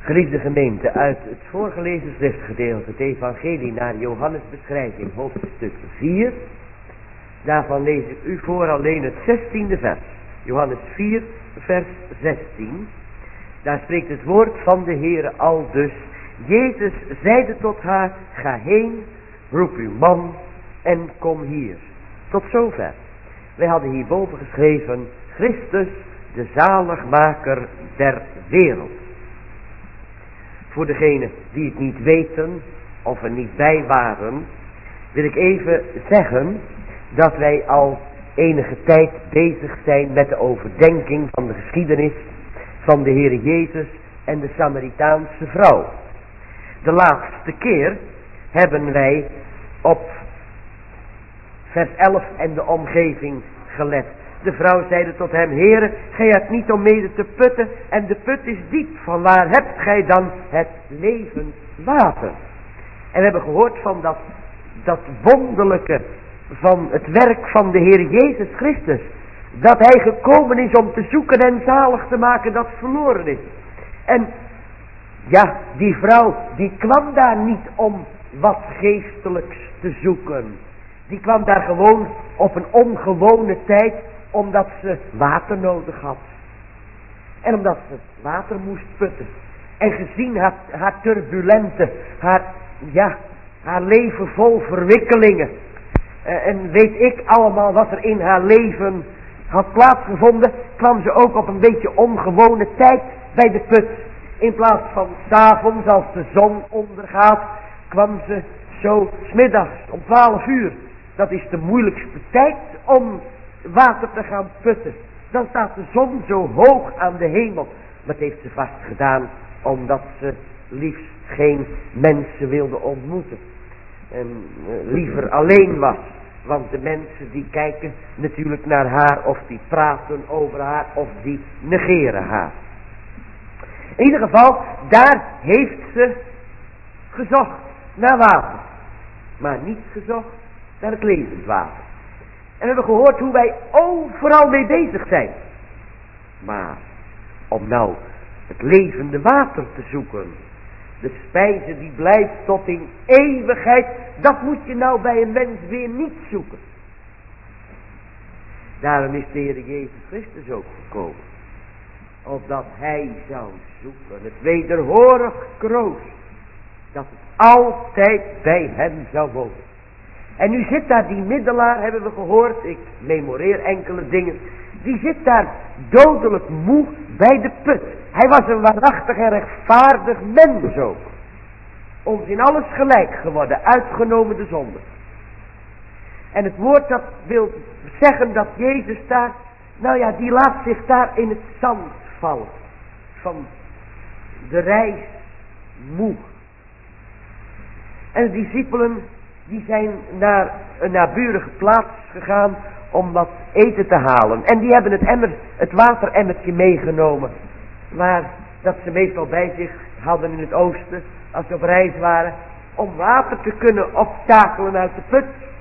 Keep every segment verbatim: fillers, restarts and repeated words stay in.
Geliefde gemeente, uit het voorgelezen schriftgedeelte, het evangelie naar Johannes beschrijving, hoofdstuk vier. Daarvan lees ik u voor alleen het zestiende vers. Johannes vier, vers zestien. Daar spreekt het woord van de Heere al dus. Jezus zeide tot haar, ga heen, roep uw man en kom hier. Tot zover. Wij hadden hierboven geschreven, Christus, de zaligmaker der wereld. Voor degenen die het niet weten of er niet bij waren, wil ik even zeggen dat wij al enige tijd bezig zijn met de overdenking van de geschiedenis van de Heere Jezus en de Samaritaanse vrouw. De laatste keer hebben wij op vers elf en de omgeving gelet. De vrouw zeide tot hem, Heere, gij hebt niet om mede te putten en de put is diep. Vanwaar hebt gij dan het levend water? En we hebben gehoord van dat, dat wonderlijke van het werk van de Heer Jezus Christus. Dat hij gekomen is om te zoeken en zalig te maken dat verloren is. En ja, die vrouw die kwam daar niet om wat geestelijks te zoeken. Die kwam daar gewoon op een ongewone tijd, omdat ze water nodig had. En omdat ze water moest putten. En gezien haar, haar turbulente, haar, ja, haar leven vol verwikkelingen. Uh, en weet ik allemaal wat er in haar leven had plaatsgevonden, kwam ze ook op een beetje ongewone tijd bij de put. In plaats van 's avonds als de zon ondergaat, kwam ze zo 's middags om twaalf uur. Dat is de moeilijkste tijd om water te gaan putten. Dan staat de zon zo hoog aan de hemel. Dat heeft ze vast gedaan omdat ze liefst geen mensen wilde ontmoeten. En uh, liever alleen was. Want de mensen die kijken natuurlijk naar haar of die praten over haar of die negeren haar. In ieder geval, daar heeft ze gezocht naar water. Maar niet gezocht naar het levend water. En we hebben gehoord hoe wij overal mee bezig zijn. Maar om nou het levende water te zoeken, de spijze die blijft tot in eeuwigheid, dat moet je nou bij een mens weer niet zoeken. Daarom is de Heer Jezus Christus ook gekomen. Opdat hij zou zoeken, het wederhorig kroost, dat het altijd bij hem zou wonen. En nu zit daar die middelaar, hebben we gehoord, ik memoreer enkele dingen, die zit daar dodelijk moe bij de put. Hij was een waarachtig en rechtvaardig mens ook. Ons in alles gelijk geworden, uitgenomen de zonde. En het woord dat wil zeggen dat Jezus daar, nou ja, die laat zich daar in het zand vallen. Van de reis moe. En de discipelen, die zijn naar een naburige plaats gegaan om wat eten te halen. En die hebben het emmer, het wateremmertje meegenomen. Maar dat ze meestal bij zich hadden in het oosten, als ze op reis waren, om water te kunnen optakelen uit de put.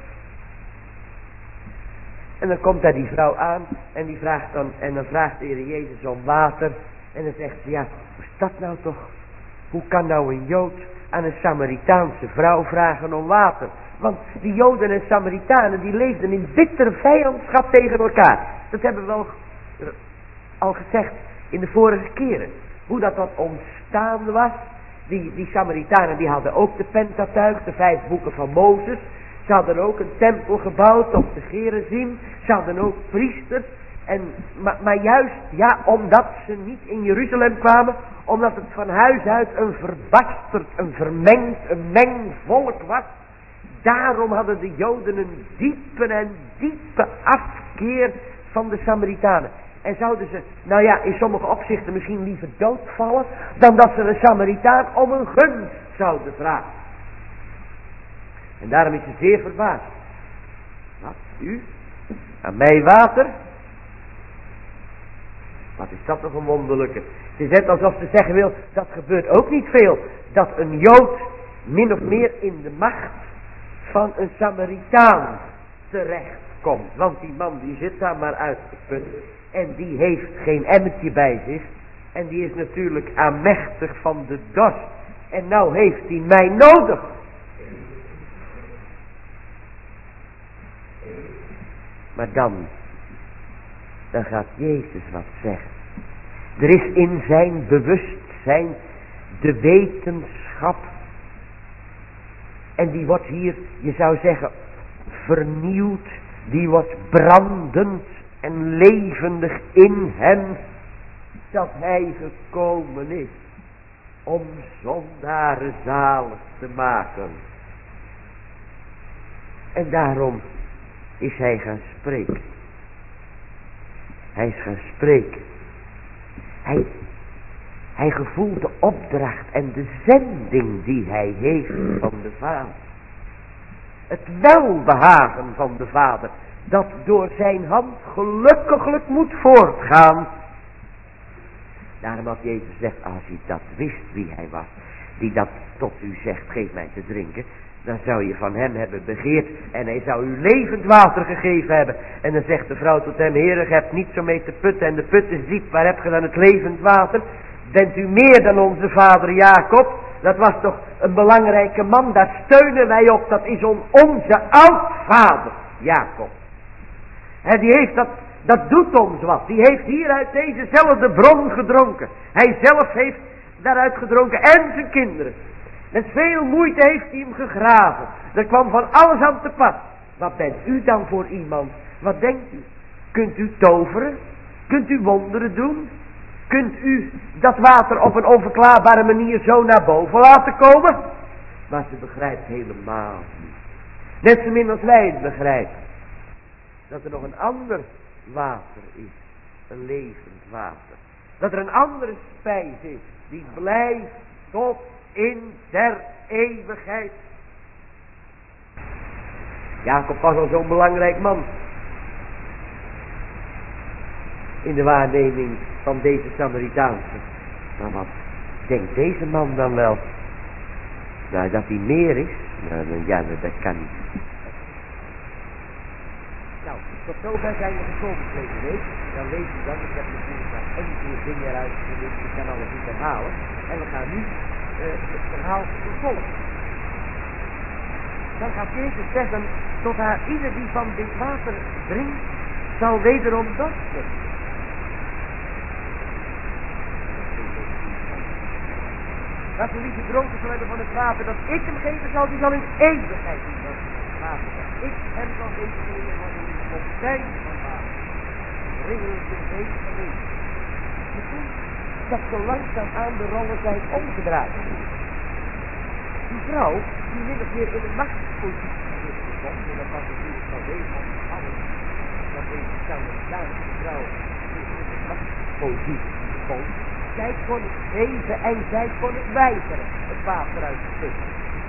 En dan komt daar die vrouw aan en die vraagt dan, en dan vraagt de Heer Jezus om water. En dan zegt ze, ja, hoe is dat nou toch? Hoe kan nou een Jood aan een Samaritaanse vrouw vragen om water? Want die Joden en Samaritanen die leefden in bittere vijandschap tegen elkaar. Dat hebben we al, al gezegd in de vorige keren. Hoe dat dan ontstaan was. Die, die Samaritanen die hadden ook de Pentateuch, de vijf boeken van Mozes. Ze hadden ook een tempel gebouwd op de Gerizim. Ze hadden ook priesters. En, maar, maar juist, ja, omdat ze niet in Jeruzalem kwamen, omdat het van huis uit een verbasterd, een vermengd, een mengvolk was. Daarom hadden de Joden een diepe en diepe afkeer van de Samaritanen. En zouden ze, nou ja, in sommige opzichten misschien liever doodvallen, dan dat ze een Samaritaan om een gunst zouden vragen. En daarom is ze zeer verbaasd. Wat, u? Aan mij water? Wat is dat toch een wonderlijke. Het is net alsof ze zeggen wil, dat gebeurt ook niet veel. Dat een Jood min of meer in de macht van een Samaritaan terechtkomt. Want die man die zit daar maar uit de put. En die heeft geen emmertje bij zich. En die is natuurlijk aanmächtig van de dorst. En nou heeft hij mij nodig. Maar dan, dan gaat Jezus wat zeggen. Er is in zijn bewustzijn de wetenschap. En die wordt hier, je zou zeggen, vernieuwd. Die wordt brandend en levendig in hem. Dat hij gekomen is om zondaren zalig te maken. En daarom is hij gaan spreken. Hij is gaan spreken. Hij, hij gevoelt de opdracht en de zending die hij heeft van de Vader. Het welbehagen van de Vader, dat door zijn hand gelukkiglijk moet voortgaan. Daarom had Jezus gezegd, als u dat wist wie hij was, die dat tot u zegt, geef mij te drinken, dan zou je van hem hebben begeerd en hij zou u levend water gegeven hebben. En dan zegt de vrouw tot hem, Heer, je hebt niet zo mee te putten en de put is diep, waar heb je dan het levend water? Bent u meer dan onze vader Jacob? Dat was toch een belangrijke man, daar steunen wij op, dat is on, onze oudvader Jacob. En die heeft dat, dat doet ons wat, die heeft hier uit dezezelfde bron gedronken. Hij zelf heeft daaruit gedronken en zijn kinderen. Met veel moeite heeft hij hem gegraven. Er kwam van alles aan te pas. Wat bent u dan voor iemand? Wat denkt u? Kunt u toveren? Kunt u wonderen doen? Kunt u dat water op een onverklaarbare manier zo naar boven laten komen? Maar ze begrijpt helemaal niet. Net zo min als wij het begrijpen. Dat er nog een ander water is. Een levend water. Dat er een andere spijs is. Die blijft tot in der eeuwigheid. Jacob was al zo'n belangrijk man. In de waarneming van deze Samaritaanse. Maar wat denkt deze man dan wel? Nou, dat hij meer is? Nou, ja, dat kan niet. Nou, tot zover zijn we gekomen deze week. Dan weet u dat. Ik heb natuurlijk nog enkele dingen eruit gelicht. Ik kan alles niet herhalen. En we gaan nu uh, het verhaal vervolgen. Dan gaat Jezus zeggen, tot haar ieder die van dit water drinkt, zal wederom dorsten. Dat we niet gedronken zullen hebben van het water dat ik hem geven zal, die zal in eeuwigheid niet dorsten. Het water dat ik hem zal geven, van een fontein van water. Ringelende leven leven. Je ziet dat zo langzaam aan de rollen zijn omgedraaid. Die vrouw, die min of meer in een machtspositie is gekomen, en dat was natuurlijk van deze van alles, dat deze Samaritaanse vrouw in een machtspositie gekomen. Zij kon het geven en zij kon het weigeren, het water uit te putten.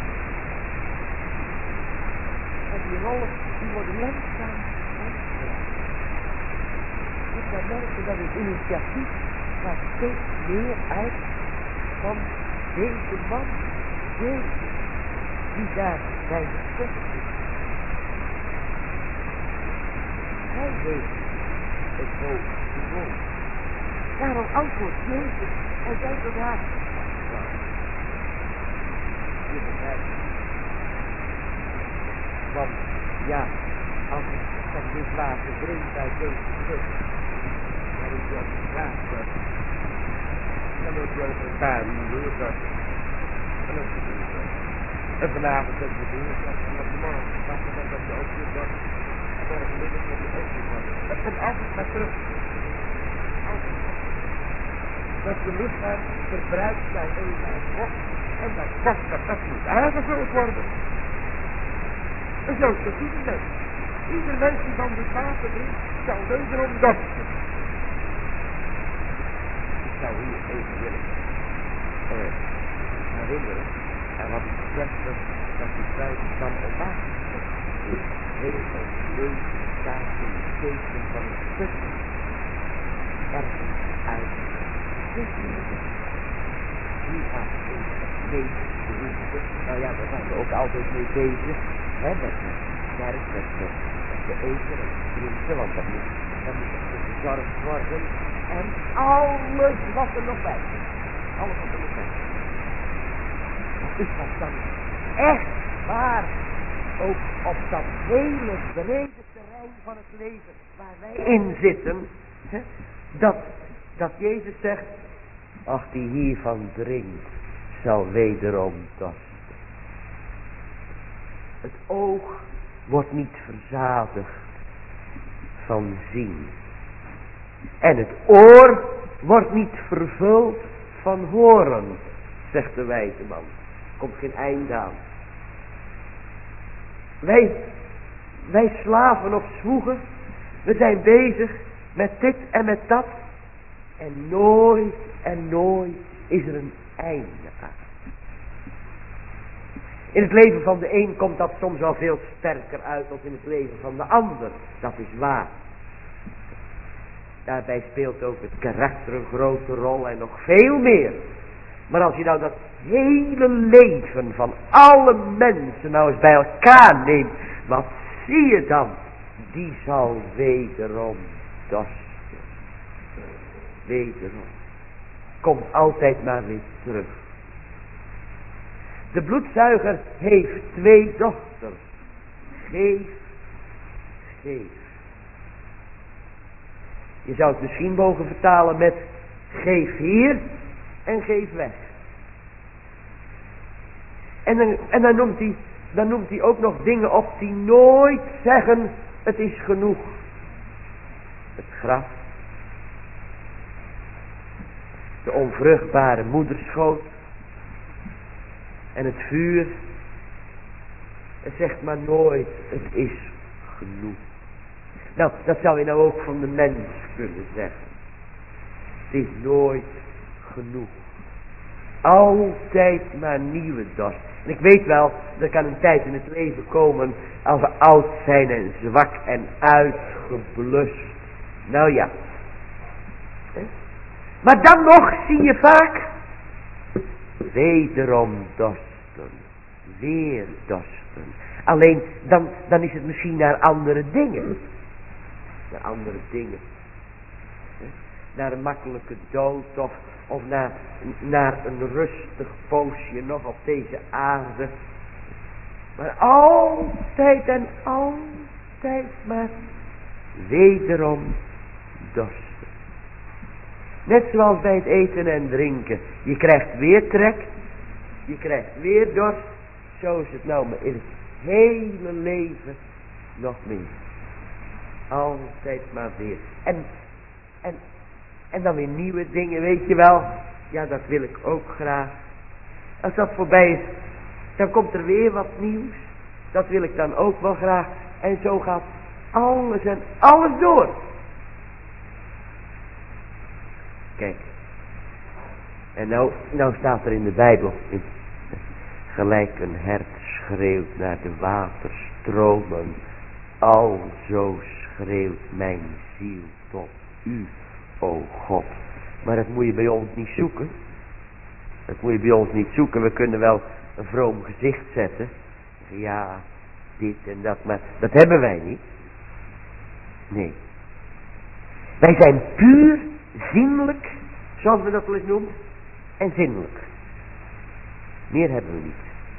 En die rollen, die worden langzaam omgedraaid. Dus dan merken dat het initiatief gaat steeds meer uit van deze man, Jezus, die daar bij de tekst is. Hij heeft het hoofd gewonnen. Daarom antwoordt Jezus en zei tot haar. Je begrijpt. Want ja, als ik van dit water drink uit deze put, dan is je op de straat wordt. Dan loop je over een paar uur door dat. Dan loop je door dat. En vanavond heb je door dat. En op de morgen wachten dan dat je ook weer dat. En morgen middag heb je ook weer dat. Dat komt altijd maar terug. Altijd. Dat je lichaam verbruikt zijn eten en vocht. En dat vocht dat, dat moet aangevuld worden. En zo is het ieder mens. Ieder mens die van dit water drinkt, zal wederom dorsten. Ik zou hier even willen uh, herinneren aan wat ik gezegd heb, dat die vrouw die kan ontwaken is. Heel ons leven staat in het teken van het putten. Ergens uit. Die gaat in het leven behoefte. Nou ja, daar zijn we ook altijd mee bezig. Hè, met de kerk, met de, met de eten en drinken, want dat moet, dat moet verzorgd worden. En alles wat er nog bij is. Alles wat er nog bij is. Dus wat dan echt waar ook op dat hele brede terrein van het leven waar wij in zitten. Hè, dat, dat Jezus zegt, ach die hiervan drinkt zal wederom dorsten. Het oog wordt niet verzadigd van zien. En het oor wordt niet vervuld van horen, zegt de wijze man. Er komt geen einde aan. Wij, wij slaven of zwoegen, we zijn bezig met dit en met dat. En nooit en nooit is er een einde aan. In het leven van de een komt dat soms wel veel sterker uit dan in het leven van de ander. Dat is waar. Daarbij speelt ook het karakter een grote rol en nog veel meer. Maar als je nou dat hele leven van alle mensen nou eens bij elkaar neemt, wat zie je dan? Die zal wederom dorsten. Wederom. Komt altijd maar weer terug. De bloedzuiger heeft twee dochters. Geef, geef. Je zou het misschien mogen vertalen met geef hier en geef weg. En dan, en dan, noemt hij, dan noemt hij ook nog dingen op die nooit zeggen het is genoeg. Het graf. De onvruchtbare moederschoot. En het vuur. Het zegt maar nooit het is genoeg. Nou, dat zou je nou ook van de mens kunnen zeggen. Het is nooit genoeg. Altijd maar nieuwe dorst. En ik weet wel, er kan een tijd in het leven komen als we oud zijn en zwak en uitgeblust. Nou ja. Maar dan nog zie je vaak wederom dorsten. Weer dorsten. Alleen dan, dan is het misschien naar andere dingen. Naar andere dingen. Naar een makkelijke dood of, of naar, naar een rustig poosje nog op deze aarde. Maar altijd en altijd maar wederom dorsten. Net zoals bij het eten en drinken. Je krijgt weer trek. Je krijgt weer dorst. Zo is het nou maar in het hele leven nog meer. Altijd maar weer. En, en, en dan weer nieuwe dingen, weet je wel. Ja, dat wil ik ook graag. Als dat voorbij is, dan komt er weer wat nieuws. Dat wil ik dan ook wel graag. En zo gaat alles en alles door. Kijk. En nou, nou staat er in de Bijbel. In, gelijk een hert schreeuwt naar de waterstromen. Alzo schreeuwt mijn ziel tot u, o God. Maar dat moet je bij ons niet zoeken. Dat moet je bij ons niet zoeken. We kunnen wel een vroom gezicht zetten. Ja, dit en dat. Maar dat hebben wij niet. Nee. Wij zijn puur zinnelijk, zoals we dat wel eens noemen. En zinnelijk. Meer hebben we niet.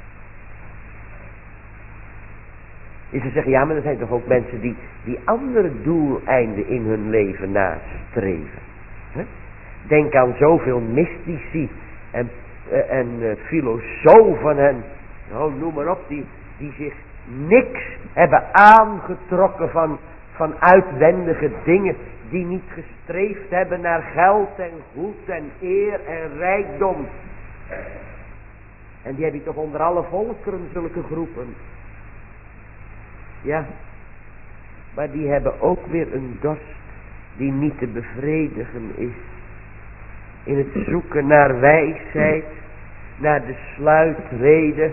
Is ze zeggen, ja, maar er zijn toch ook mensen die, die andere doeleinden in hun leven nastreven. He? Denk aan zoveel mystici en, uh, en uh, filosofen en, nou, noem maar op, die, die zich niks hebben aangetrokken van, van uitwendige dingen, die niet gestreefd hebben naar geld en goed en eer en rijkdom. En die heb je toch onder alle volkeren, zulke groepen. Ja, maar die hebben ook weer een dorst die niet te bevredigen is. In het zoeken naar wijsheid, naar de sluitreden,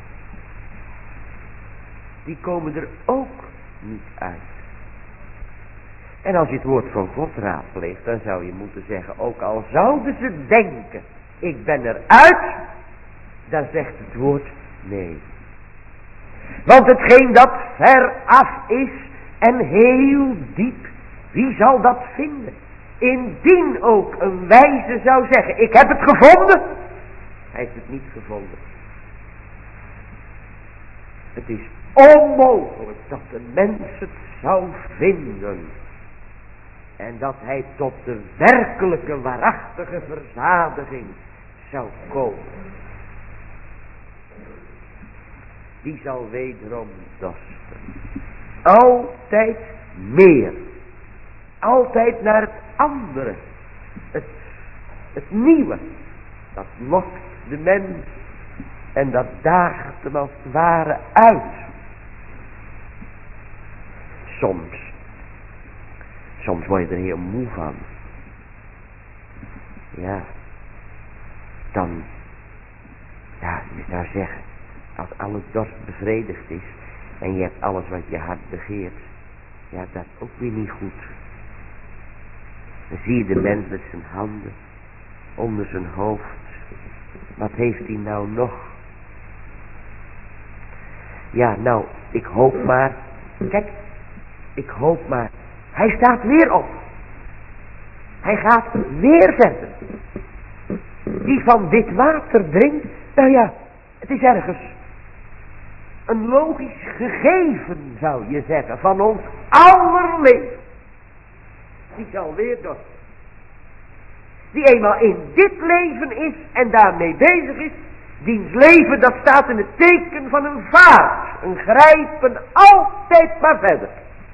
die komen er ook niet uit. En als je het woord van God raadpleegt, dan zou je moeten zeggen, ook al zouden ze denken, ik ben eruit, dan zegt het woord nee. Want hetgeen dat ver af is en heel diep, wie zal dat vinden? indien ook een wijze zou zeggen, ik heb het gevonden. Hij heeft het niet gevonden. Het is onmogelijk dat de mens het zou vinden. En dat hij tot de werkelijke, waarachtige verzadiging zou komen. Die zal wederom dorsten. Altijd meer. Altijd naar het andere. Het, het nieuwe. Dat lokt de mens. En dat daagt hem als het ware uit. Soms. Soms word je er heel moe van. Ja. Dan. Ja, je zou zeggen. Als alle dorst bevredigd is. En je hebt alles wat je hart begeert. Ja, dat is ook weer niet goed. Dan zie je de mens met zijn handen. Onder zijn hoofd. Wat heeft hij nou nog? Ja, nou, ik hoop maar. Kijk, ik hoop maar. Hij staat weer op. Hij gaat weer verder. Die van dit water drinkt. Nou ja, het is ergens een logisch gegeven, zou je zeggen, van ons aller leven. Die zal weer dorsten. Die eenmaal in dit leven is en daarmee bezig is. Diens leven, dat staat in het teken van een vaart. Een grijpen altijd maar verder.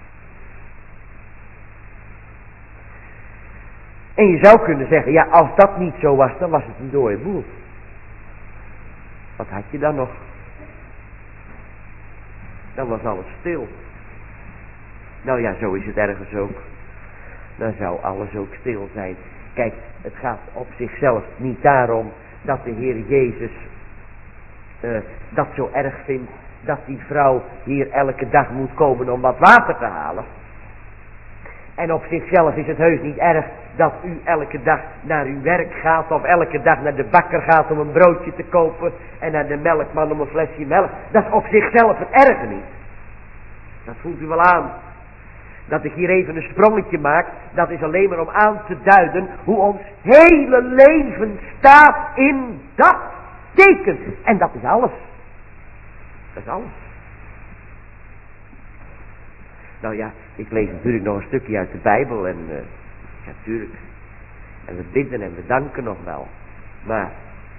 En je zou kunnen zeggen, ja, als dat niet zo was, dan was het een dode boel. Wat had je dan nog? Dan was alles stil. Nou ja, zo is het ergens ook. Dan zou alles ook stil zijn. Kijk, het gaat op zichzelf niet daarom dat de Heer Jezus uh, dat zo erg vindt dat die vrouw hier elke dag moet komen om wat water te halen. En op zichzelf is het heus niet erg dat u elke dag naar uw werk gaat of elke dag naar de bakker gaat om een broodje te kopen en naar de melkman om een flesje melk. Dat is op zichzelf het erge niet. Dat voelt u wel aan. Dat ik hier even een sprongetje maak, dat is alleen maar om aan te duiden hoe ons hele leven staat in dat teken. En dat is alles. Dat is alles. Nou ja, ik lees natuurlijk nog een stukje uit de Bijbel en uh, ja, natuurlijk. En we bidden en we danken nog wel. Maar,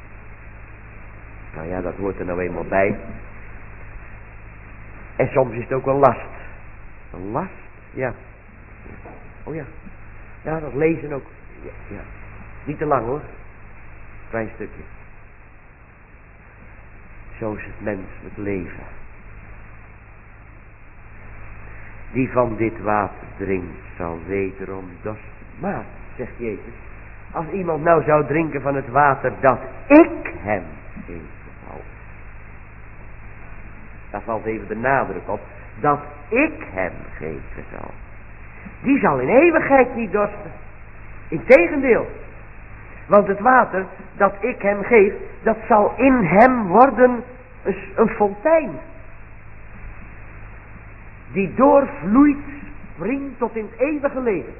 nou ja, dat hoort er nou eenmaal bij. En soms is het ook een last. Een last? Ja. Oh ja. Ja, dat lezen ook. Ja, ja. Niet te lang hoor. Klein stukje. Zo is het menselijk leven. Die van dit water drinkt, zal wederom dorsten. Maar, zegt Jezus, als iemand nou zou drinken van het water dat ik hem geven zal. Daar valt even de nadruk op. Dat ik hem geven zal. Die zal in eeuwigheid niet dorsten. Integendeel. Want het water dat ik hem geef, dat zal in hem worden een, een fontein. Die doorvloeit, springt tot in het eeuwige leven.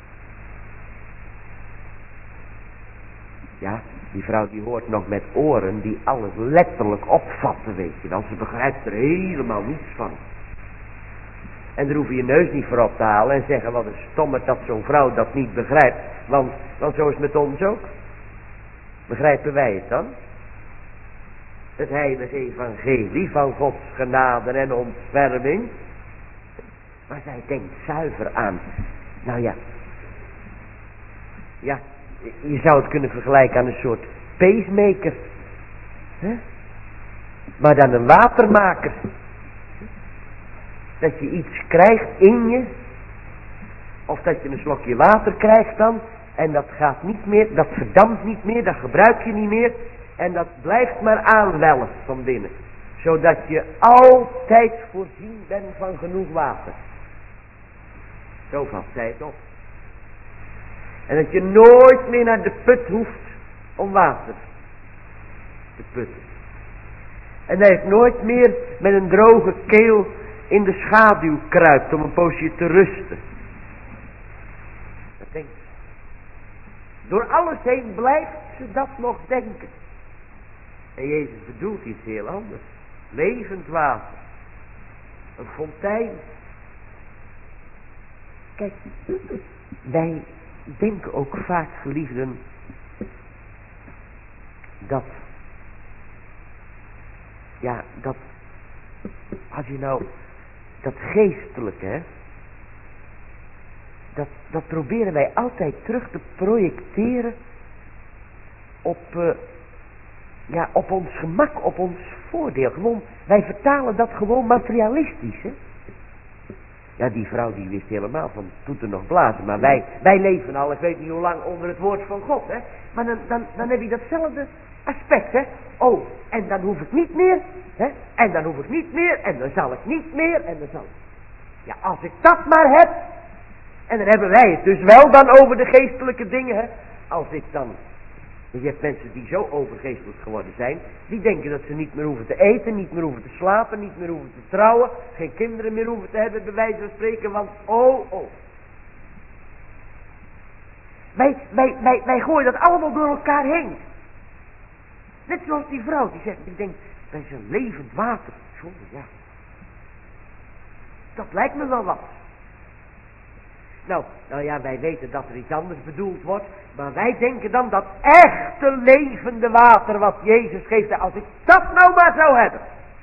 Ja, die vrouw die hoort nog met oren die alles letterlijk opvatten, weet je wel. Ze begrijpt er helemaal niets van. En daar hoef je je neus niet voor op te halen en zeggen wat een stommerd dat zo'n vrouw dat niet begrijpt. Want, want zo is het met ons ook. Begrijpen wij het dan? Het heilige evangelie van Gods genade en ontferming. Maar zij denkt zuiver aan. Nou ja. Ja, je zou het kunnen vergelijken aan een soort pacemaker. Hè? Maar dan een watermaker. Dat je iets krijgt in je. Of dat je een slokje water krijgt dan. En dat gaat niet meer, dat verdampt niet meer, dat gebruik je niet meer. En dat blijft maar aanwellen van binnen. Zodat je altijd voorzien bent van genoeg water. Zo valt zij het op. En dat je nooit meer naar de put hoeft om water te putten. En dat je nooit meer met een droge keel in de schaduw kruipt om een poosje te rusten. Dat denk ik. Door alles heen blijft ze dat nog denken. En Jezus bedoelt iets heel anders. Levend water. Een fontein. Kijk, wij denken ook vaak, geliefden, dat, ja, dat, als je nou, dat geestelijke, hè, dat, dat proberen wij altijd terug te projecteren op, uh, ja, op ons gemak, op ons voordeel. Gewoon, wij vertalen dat gewoon materialistisch, hè. Ja, die vrouw die wist helemaal van toeten nog blazen. Maar wij, wij leven al, ik weet niet hoe lang, onder het woord van God, hè. Maar dan, dan, dan heb je datzelfde aspect, hè. Oh, en dan hoef ik niet meer, hè. En dan hoef ik niet meer, en dan zal ik niet meer, en dan zal ik. Ja, als ik dat maar heb. En dan hebben wij het dus wel dan over de geestelijke dingen, hè. Als ik dan. Je hebt mensen die zo overgeestelijk geworden zijn, die denken dat ze niet meer hoeven te eten, niet meer hoeven te slapen, niet meer hoeven te trouwen, geen kinderen meer hoeven te hebben, bij wijze van spreken, want oh, oh. Wij, wij, wij, wij gooien dat allemaal door elkaar heen. Net zoals die vrouw die zegt, ik denk, dat is een levend water. Zo, ja. Dat lijkt me wel wat. Nou, nou ja, wij weten dat er iets anders bedoeld wordt, maar wij denken dan dat echte levende water wat Jezus geeft, als ik dat nou maar zou hebben.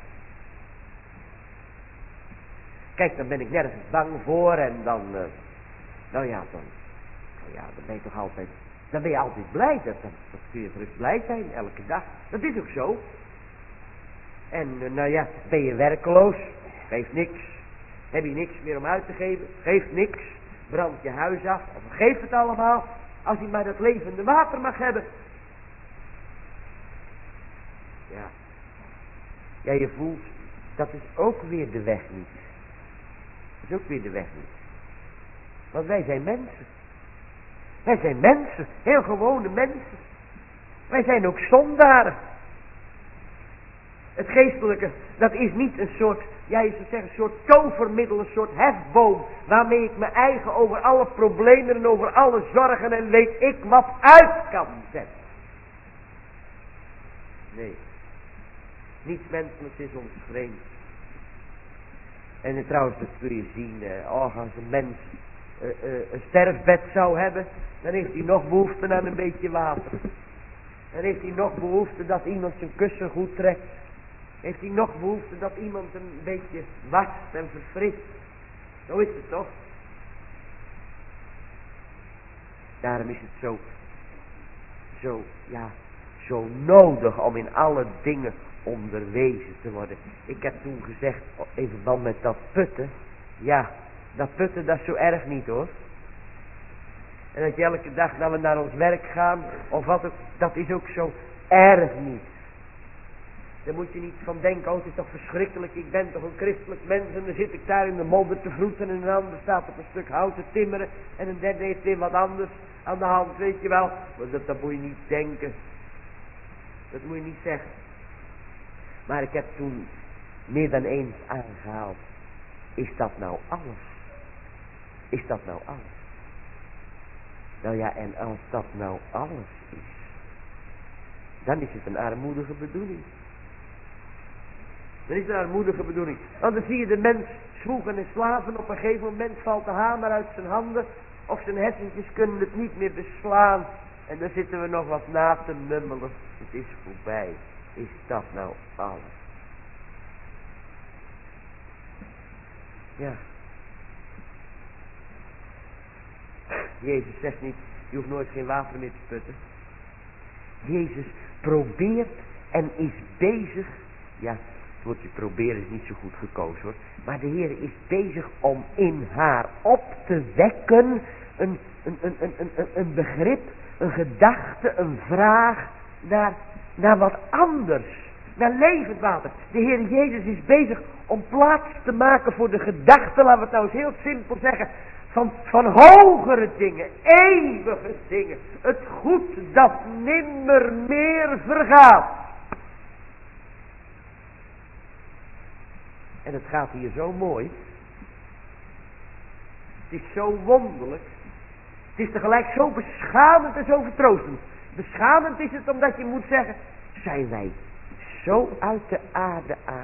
Kijk, dan ben ik nergens bang voor en dan, uh, nou ja, dan, nou ja, dan ben je toch altijd, dan ben je altijd blij, dat, dat, dat kun je gerust blij zijn, elke dag. Dat is ook zo. En, uh, nou ja, ben je werkeloos, geeft niks. Heb je niks meer om uit te geven, geeft niks. Brand je huis af, of geef het allemaal, als je maar dat levende water mag hebben. Ja. Ja, je voelt, dat is ook weer de weg niet. Dat is ook weer de weg niet. Want wij zijn mensen. Wij zijn mensen, heel gewone mensen. Wij zijn ook zondaren. Het geestelijke, dat is niet een soort, ja, je zou zeggen, een soort tovermiddel, een soort hefboom, waarmee ik mijn eigen over alle problemen en over alle zorgen en weet ik wat uit kan zetten. Nee, niets menselijks is ons vreemd. En trouwens, dat kun je zien, eh, oh, als een mens uh, uh, een sterfbed zou hebben, dan heeft hij nog behoefte aan een beetje water. Dan heeft hij nog behoefte dat iemand zijn kussen goed trekt. Heeft hij nog behoefte dat iemand een beetje wast en verfrist. Zo is het toch? Daarom is het zo, zo, ja, zo nodig om in alle dingen onderwezen te worden. Ik heb toen gezegd, in verband met dat putten, ja, dat putten dat is zo erg niet hoor. En dat je elke dag dat we naar ons werk gaan, of wat ook, dat is ook zo erg niet. Daar moet je niet van denken, oh het is toch verschrikkelijk, ik ben toch een christelijk mens en dan zit ik daar in de modder te vroeten en een ander staat op een stuk hout te timmeren en een derde heeft weer wat anders aan de hand, weet je wel. Maar dat, dat moet je niet denken. Dat moet je niet zeggen. Maar ik heb toen meer dan eens aangehaald, is dat nou alles? Is dat nou alles? Nou ja, en als dat nou alles is, dan is het een armoedige bedoeling. Dan is het een armoedige bedoeling. Want dan zie je de mens zwoegen en slaven. Op een gegeven moment valt de hamer uit zijn handen. Of zijn hersentjes kunnen het niet meer beslaan. En dan zitten we nog wat na te mummelen. Het is voorbij. Is dat nou alles? Ja. Jezus zegt niet, je hoeft nooit geen water meer te putten. Jezus probeert en is bezig. Ja, het woordje proberen is niet zo goed gekozen hoor. Maar de Heer is bezig om in haar op te wekken een, een, een, een, een, een begrip, een gedachte, een vraag naar, naar wat anders. Naar levend water. De Heer Jezus is bezig om plaats te maken voor de gedachte, laten we het nou eens heel simpel zeggen, van, van hogere dingen, eeuwige dingen. Het goed dat nimmer meer vergaat. En het gaat hier zo mooi. Het is zo wonderlijk. Het Het is tegelijk zo beschamend en zo vertroostend. Beschamend is het omdat je moet zeggen, zijn wij zo uit de aarde aard.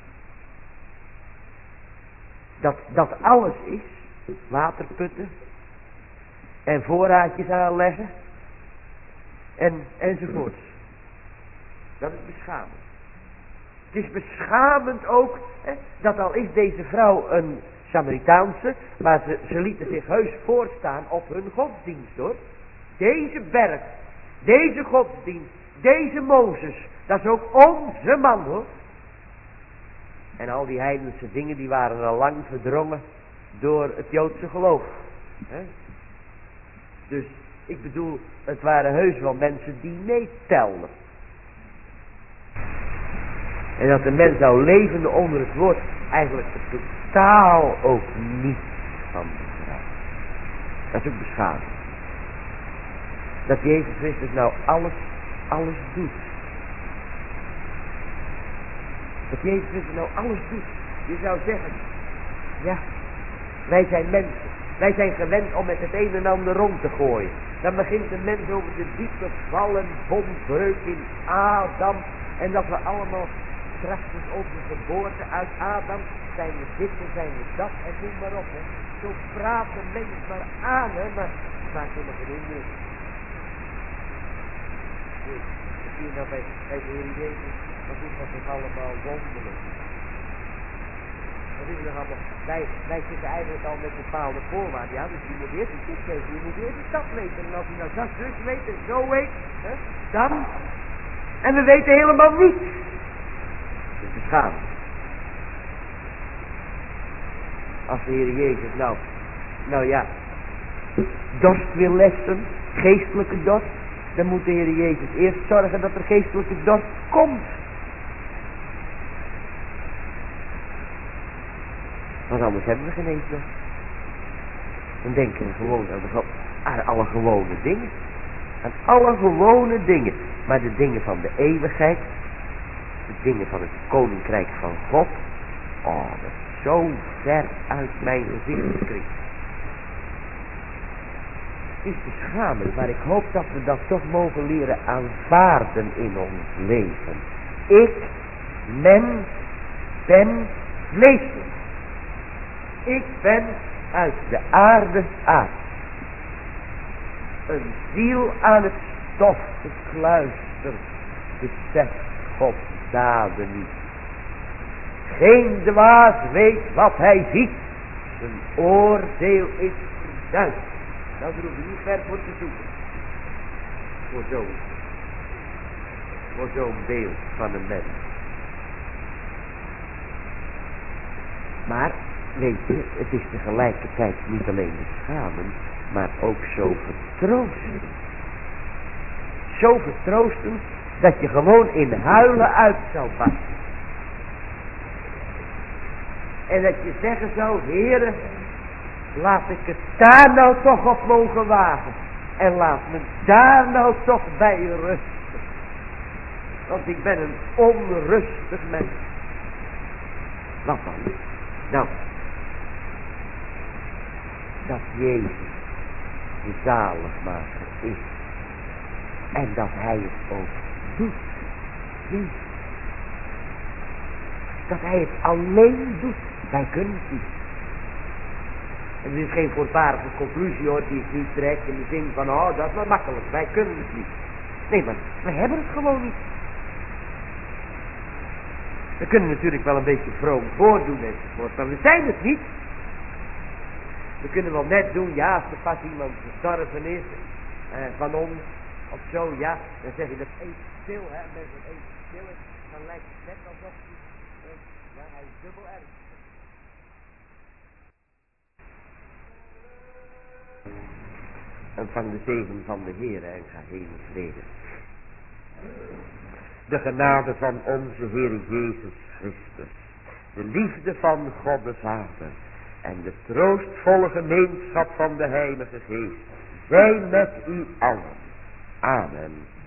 Dat, dat alles is, waterputten en voorraadjes aanleggen en, enzovoorts. Dat is beschamend. Het is beschamend ook, hè, dat al is deze vrouw een Samaritaanse, maar ze, ze lieten zich heus voorstaan op hun godsdienst hoor. Deze berg, deze godsdienst, deze Mozes, dat is ook onze man hoor. En al die heidense dingen die waren al lang verdrongen door het Joodse geloof. Hè? Dus ik bedoel, het waren heus wel mensen die meetelden. En dat de mens zou leven onder het woord eigenlijk totaal ook niet van begrijpt. Dat is ook beschamend. Dat Jezus Christus nou alles, alles doet. Dat Jezus Christus nou alles doet. Je zou zeggen, ja, wij zijn mensen. Wij zijn gewend om met het een en ander rond te gooien. Dan begint de mens over de diepe vallen, bondbreuk in Adam. En dat we allemaal straks onze geboorte uit Adam zijn we dit en zijn we dat en noem maar op. Hè. Zo praat de mens maar aan, hè, maar het maakt helemaal geen indruk. Nee, dat zie je nou bij, bij de Heer Jezus, dat is dat zich allemaal wonderlijk. Dat is nog allemaal, wij, wij zitten eigenlijk al met bepaalde voorwaarden. Ja, dus je moet eerst een dit weten, je moet eerst een dat weten. En als je nou dat dus weet en zo weet, hè, dan... En we weten helemaal niets. Dat is beschamend. Als de Heer Jezus nou, nou ja, dorst wil lessen, geestelijke dorst, dan moet de Heer Jezus eerst zorgen dat er geestelijke dorst komt. Want anders hebben we geen eens dorst. Dan denken we gewoon aan, de, aan alle gewone dingen. Aan alle gewone dingen. Maar de dingen van de eeuwigheid, de dingen van het koninkrijk van God, oh, dat is zo ver uit mijn gezichtskring. Het is beschamend, maar ik hoop dat we dat toch mogen leren aanvaarden in ons leven. Ik, mens, ben vleeselijk. Ik ben uit de aarde aard. Een ziel aan het stof, het kluister, beseft Gods daden niet. Geen dwaas weet wat hij ziet. Zijn oordeel is verduisterd. Nou, daar hoef je niet ver voor te zoeken. Voor zo'n, voor zo'n beeld van een mens. Maar, weet je, het is tegelijkertijd niet alleen beschamend, maar ook zo vertroostend. Zo vertroostend dat je gewoon in huilen uit zou barsten. En dat je zeggen zou, Heere, laat ik het daar nou toch op mogen wagen. En laat me daar nou toch bij rusten. Want ik ben een onrustig mens. Wat dan? Nou, dat Jezus de zaligmaker is. En dat hij het ook doet. Nee. Dat hij het alleen doet. Wij kunnen het niet. En het is geen voortvarige conclusie hoor, die ik niet trek in de zin van, oh dat is maar makkelijk, wij kunnen het niet. Nee, maar we hebben het gewoon niet. We kunnen natuurlijk wel een beetje vroom voordoen enzovoort, maar we zijn het niet. We kunnen wel net doen, ja, als er pas iemand gestorven is, eh, van ons, of zo, ja, dan zeg je dat even stil, hè, mensen even stil is, dan lijkt het net alsof hij, eh, ja, hij is dubbel erg. En vang de zegen van de Heer en ga heen in vrede. De genade van onze Heer Jezus Christus, de liefde van God de Vader en de troostvolle gemeenschap van de Heilige Geest, zij met u allen. Amen.